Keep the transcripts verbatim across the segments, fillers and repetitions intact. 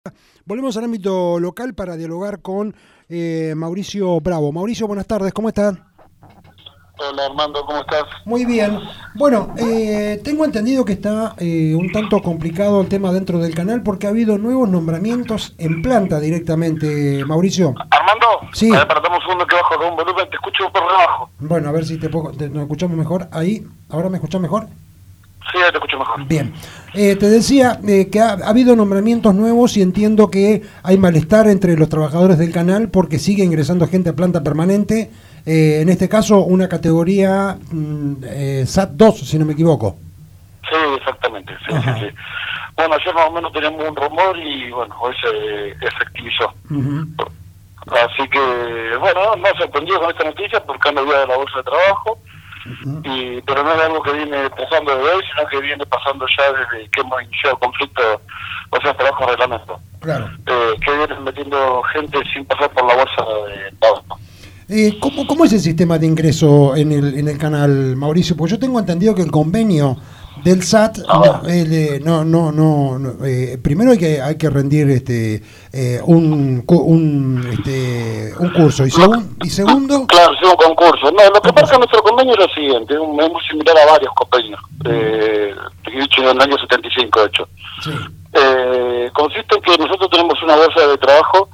Volvemos al ámbito local para dialogar con eh, Mauricio Bravo. Mauricio, buenas tardes, ¿cómo están? Hola Armando, ¿cómo estás? Muy bien. Bueno, eh, tengo entendido que está eh, un tanto complicado el tema dentro del canal porque ha habido nuevos nombramientos en planta directamente, Mauricio. Armando, sí. A ver, paramos un segundo que bajo con un volumen, te escucho por debajo. Bueno, a ver si te, puedo, te nos escuchamos mejor. Ahí, ¿ahora me escuchás mejor? Sí, ahí te escucho mejor. Bien. Eh, te decía eh, que ha, ha habido nombramientos nuevos y entiendo que hay malestar entre los trabajadores del canal porque sigue ingresando gente a planta permanente. Eh, en este caso, una categoría mm, eh, S A T dos, si no me equivoco. Sí, exactamente. Sí, sí, sí. Bueno, ayer más o menos teníamos un rumor y bueno, hoy se efectivizó. Uh-huh. Así que, bueno, no sorprendido con esta noticia porque han olvidado la bolsa de trabajo. Uh-huh. y Pero no es algo que viene pasando desde hoy, sino que viene pasando ya desde que hemos iniciado el conflicto, o sea, trabajo de reglamento. Claro. Eh, que vienen metiendo gente sin pasar por la bolsa de trabajo. Eh, ¿cómo, ¿Cómo es el sistema de ingreso en el en el canal, Mauricio? Pues yo tengo entendido que el convenio del S A T no, el, no, no, no, no eh, primero hay que hay que rendir este eh, un un este un curso y, segun, y segundo claro, sí, un concurso. No, lo que pasa en nuestro convenio es lo siguiente, es muy similar a varios convenios, eh, dicho en el año setenta y cinco de hecho. Sí. Eh, consiste en que nosotros tenemos una bolsa de trabajo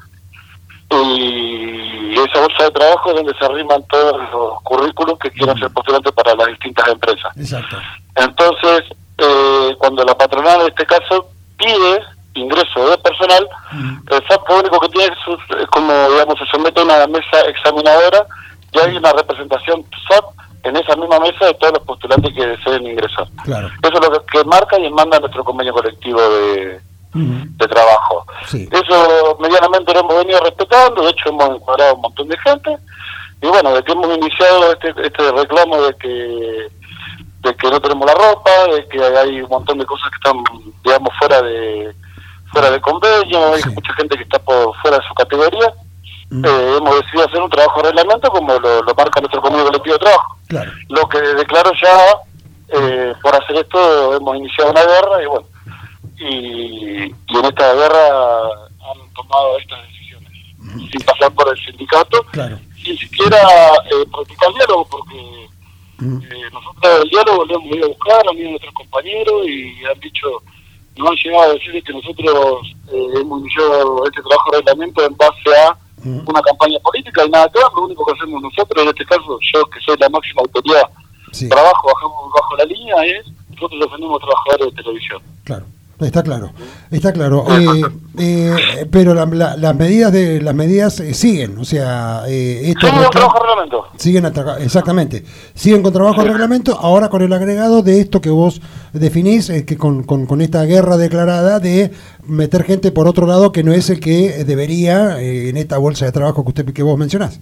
y esa bolsa de trabajo es donde se arriman todos los currículos que quieran ser postulantes para las distintas empresas. Exacto. Entonces, eh, cuando la patronal en este caso pide ingreso de personal, uh-huh. el S A T lo único que tiene es, es como, digamos, se somete a una mesa examinadora y hay una representación S A T en esa misma mesa de todos los postulantes que deseen ingresar. Claro. Eso es lo que, que marca y manda nuestro convenio colectivo de... de trabajo. Sí. Eso medianamente lo hemos venido respetando, de hecho hemos encuadrado un montón de gente y bueno, de que hemos iniciado este este reclamo de que de que no tenemos la ropa, de que hay un montón de cosas que están, digamos, fuera de fuera de convenio, hay sí. mucha gente que está por fuera de su categoría. Mm. Eh, hemos decidido hacer un trabajo de reglamento como lo, lo marca nuestro convenio colectivo de trabajo. Claro. Lo que declaro ya, eh, por hacer esto hemos iniciado una guerra y bueno, Y, y en esta guerra han tomado estas decisiones mm. sin pasar por el sindicato, claro. sin siquiera eh, practicar el diálogo, porque mm. eh, nosotros el diálogo lo hemos ido a buscar, han ido nuestros compañeros y han dicho, nos han llegado a decir que nosotros eh, hemos iniciado este trabajo de reglamento en base a mm. una campaña política y nada que ver. Lo único que hacemos nosotros, en este caso yo que soy la máxima autoridad, sí. trabajo, bajamos bajo la línea, es nosotros defendemos trabajadores de televisión. Claro. Está claro, está claro. Eh, eh, pero la, la, las medidas de las medidas eh, siguen, o sea, eh, esto siguen con trabajo de reglamento. Siguen a, exactamente, siguen con trabajo de reglamento. Ahora con el agregado de esto que vos definís, eh, que con, con, con esta guerra declarada de meter gente por otro lado que no es el que debería eh, en esta bolsa de trabajo que usted que vos mencionás.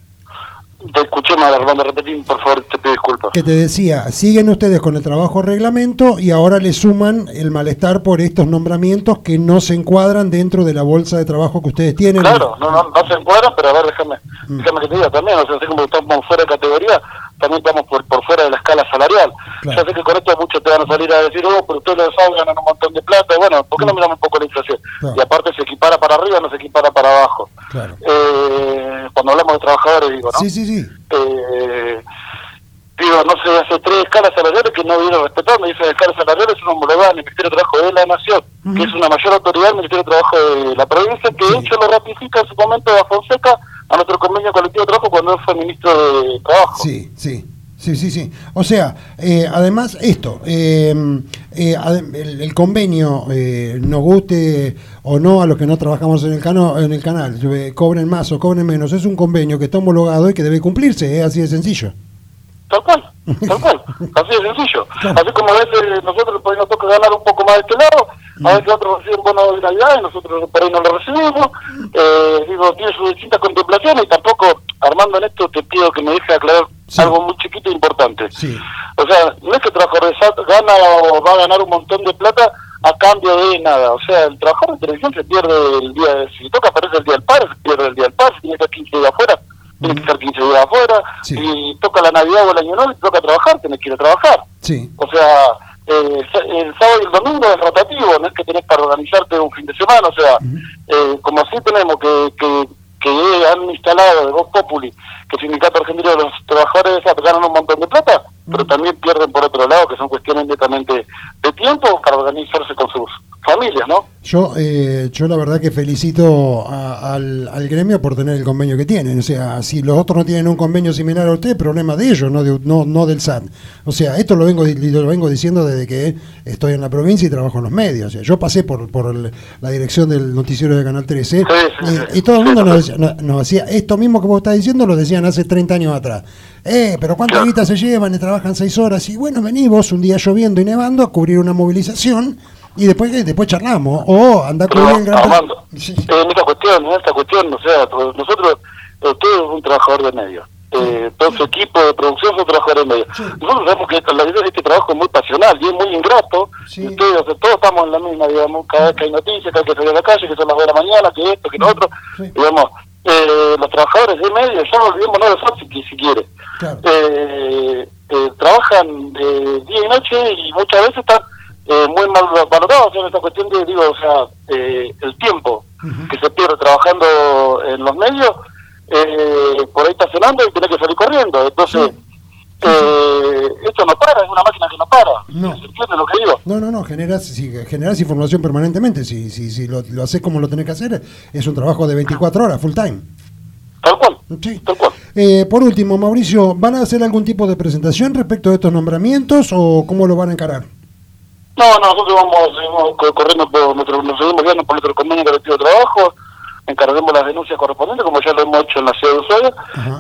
Te escuché mal, Armando, repetir, por favor, te pido disculpas. Que te decía, siguen ustedes con el trabajo reglamento y ahora le suman el malestar por estos nombramientos que no se encuadran dentro de la bolsa de trabajo que ustedes tienen. Claro, no, no, no se encuadran, pero a ver, déjame, mm. déjame que te diga también, o sea, así como estamos fuera de categoría, también estamos por, por fuera de la escala salarial. Claro. Ya sé que con esto muchos te van a salir a decir, oh, pero ustedes lo saben, ganan un montón de plata, bueno, ¿por qué no miramos un poco la inflación? Claro. Y aparte se equipara para arriba, no se equipara para abajo. Claro. Eh, cuando hablamos de trabajadores, digo, ¿no? Sí, sí, sí. Eh, digo, no sé, hace tres escalas salariales que no viene respetando, y esas escalas salariales son homologadas al Ministerio de Trabajo de la Nación, uh-huh. que es una mayor autoridad del Ministerio de Trabajo de la provincia, que sí. de hecho lo ratifica en su momento a Fonseca a nuestro convenio colectivo de trabajo cuando él fue ministro de Trabajo. Sí, sí. Sí, sí, sí. O sea, eh, además esto, eh, eh, el, el convenio, eh, nos guste o no a los que no trabajamos en el, cano, en el canal, eh, cobren más o cobren menos, es un convenio que está homologado y que debe cumplirse, es así de sencillo. Tal cual, tal cual, así de sencillo. Claro. Así como a veces nosotros por ahí nos toca ganar un poco más de este lado, a veces otros reciben bonos de Navidad y nosotros por ahí no lo recibimos. Eh, digo, tiene sus distintas contemplaciones y tampoco, Armando, en esto te pido que me dejes aclarar sí. algo muy chiquito e importante. Sí. O sea, no es que el trabajador de S A T gana o va a ganar un montón de plata a cambio de nada. O sea, el trabajador de televisión se pierde el día, de, si toca aparece el día del padre, se pierde el día del padre, si tiene que estar quince días afuera, tiene que estar quince días afuera, sí. y toca la Navidad o el Año Nuevo y toca trabajar, tiene que ir a trabajar. Sí. O sea, eh, el sábado y el domingo es rotativo, no es que tenés para organizarte un fin de semana, o sea, uh-huh. eh, como así tenemos que, que, que han instalado de Vox Populi que el Sindicato Argentino de los Trabajadores ganan un montón de plata, uh-huh. pero también pierden por otro lado, que son cuestiones netamente de tiempo para organizarse con sus familias, ¿no? Yo eh, yo la verdad que felicito a, al, al gremio por tener el convenio que tienen. O sea, si los otros no tienen un convenio similar a usted, problema de ellos, no de, no, no del S A T. O sea, esto lo vengo lo vengo diciendo desde que estoy en la provincia y trabajo en los medios. O sea, yo pasé por por el, la dirección del noticiero de Canal trece, sí, sí, y, sí, y todo el mundo sí, nos, decía, nos, nos hacía esto mismo que vos estás diciendo, lo decían hace treinta años atrás. Eh, pero ¿cuántas guitas se llevan? Y trabajan seis horas. Y bueno, vení vos un día lloviendo y nevando a cubrir una movilización. Y después después charlamos, o anda a cubrir en Gran Armando, sí. eh, en esta cuestión, en esta cuestión, o sea, nosotros, usted es un trabajador de medios, eh, todo su equipo de producción son trabajadores de medios. Sí. Nosotros sabemos que la verdad este trabajo es muy pasional y es muy ingrato, sí. y ustedes, o sea, todos estamos en la misma, digamos, cada vez que hay noticias, cada vez que salir a la calle, que son las dos de la mañana, que esto, que lo otro, sí. digamos, eh, los trabajadores de medios, ya no olvidemos nada de eso si, si quiere, claro. eh, eh, trabajan de día y noche y muchas veces están Eh, muy mal valorados en esta cuestión de, digo, o sea, eh, el tiempo uh-huh. que se pierde trabajando en los medios, eh, por ahí estacionando y tiene que salir corriendo. Entonces, sí. eh, esto no para, es una máquina que no para. No. ¿Se entiende lo que digo? No, no, no, generas, si, generas información permanentemente. Si, si, si lo, lo haces como lo tenés que hacer, es un trabajo de veinticuatro horas, full time. Tal cual, sí. tal cual. Eh, por último, Mauricio, ¿van a hacer algún tipo de presentación respecto a estos nombramientos o cómo lo van a encarar? No, no, nosotros vamos, seguimos corriendo por nuestro, nos seguimos guiando por nuestro convenio colectivo de trabajo, encargaremos las denuncias correspondientes, como ya lo hemos hecho en la ciudad de Ushuaia, uh-huh.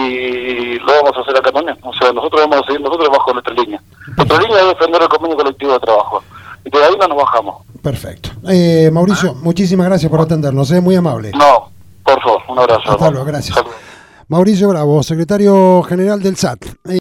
y lo vamos a hacer acá también. O sea, nosotros vamos a seguir nosotros bajo nuestra línea. Nuestra línea es defender el convenio colectivo de trabajo, y de ahí no nos bajamos. Perfecto. Eh, Mauricio, ¿Ah? muchísimas gracias por atendernos, es eh, muy amable. No, por favor, un abrazo. Hasta luego, gracias. Saludos. Mauricio Bravo, secretario general del S A T.